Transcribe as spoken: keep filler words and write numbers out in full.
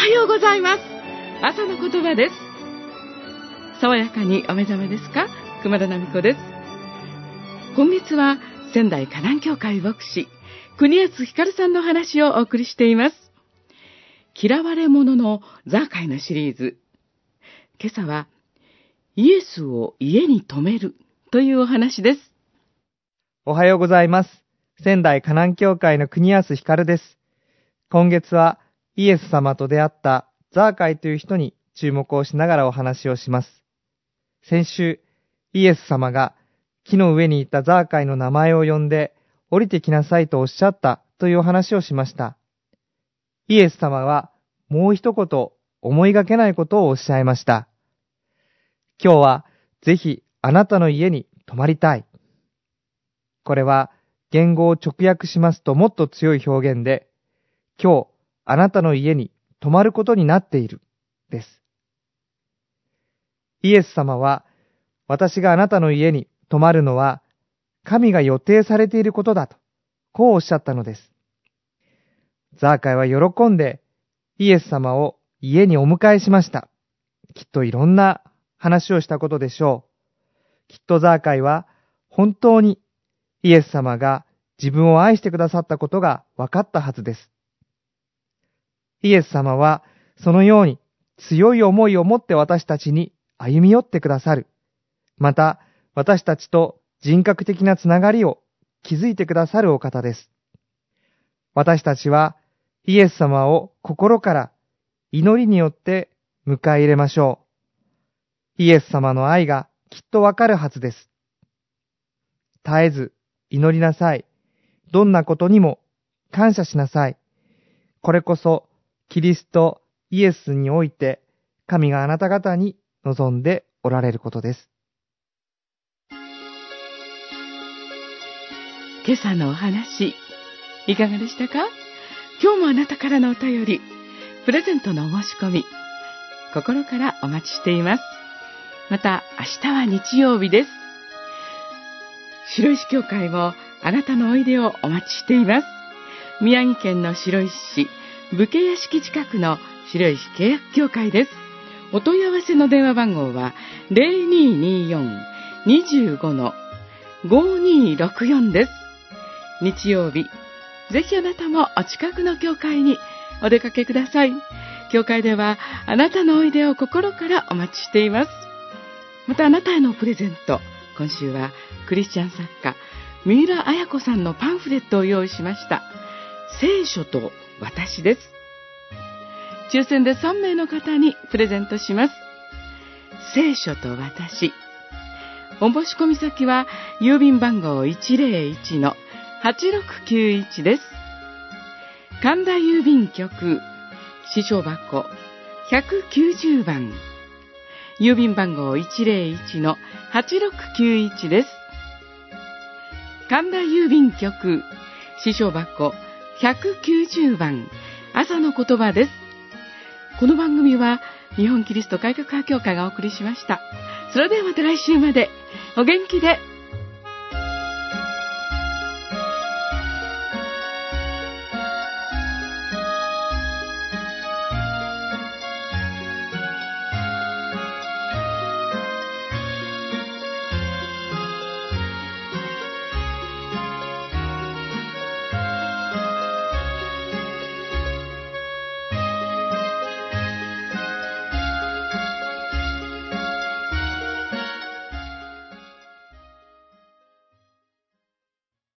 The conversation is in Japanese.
はようございます。朝の言葉です。爽やかにお目覚めですか？熊田奈美子です。今月は仙台河南教会牧師国安光さんの話をお送りしています。嫌われ者のザーカイのシリーズ。今朝はイエスを家に泊めるというお話です。 おはようございます。仙台河南教会の国安光です。今月はイエス様と出会ったザーカイという人に注目をしながらお話をします。先週、イエス様が木の上にいたザーカイの名前を呼んで降りてきなさいとおっしゃったというお話をしました。イエス様はもう一言思いがけないことをおっしゃいました。今日はぜひあなたの家に泊まりたい。これは言語を直訳しますともっと強い表現で、今日あなたの家に泊まることになっているです。イエス様は私があなたの家に泊まるのは神が予定されていることだとこうおっしゃったのです。ザーカイは喜んでイエス様を家にお迎えしました。きっといろんな話をしたことでしょう。きっとザーカイは本当にイエス様が自分を愛してくださったことが分かったはずです。イエス様はそのように強い思いを持って私たちに歩み寄ってくださる。また私たちと人格的なつながりを築いてくださるお方です。私たちはイエス様を心から祈りによって迎え入れましょう。イエス様の愛がきっとわかるはずです。絶えず祈りなさい。どんなことにも感謝しなさい。これこそキリストイエスにおいて神があなた方に望んでおられることです。 今朝のお話いかがでしたか？今日もあなたからのお便り、プレゼントのお申し込み、心からお待ちしています。また明日は日曜日です。白石教会もあなたのおいでをお待ちしています。宮城県の白石市武家屋敷近くの白石契約教会です。お問い合わせの電話番号は ゼロにーにーよん にじゅうご ごにーろくよん です。日曜日、ぜひあなたもお近くの教会にお出かけください。教会ではあなたのおいでを心からお待ちしています。またあなたへのプレゼント、今週はクリスチャン作家三浦綾子さんのパンフレットを用意しました。聖書と私です。抽選でさんめいの方にプレゼントします。聖書と私。お申し込み先は郵便番号 いちゼロいち のはちろくきゅういち です。神田郵便局支所箱ひゃくきゅうじゅうばん、郵便番号 いちゼロいち のはちろくきゅういち です。神田郵便局支所箱ひゃくきゅうじゅうばん、朝の言葉です。この番組は日本キリスト改革派教会がお送りしました。それではまた来週までお元気で。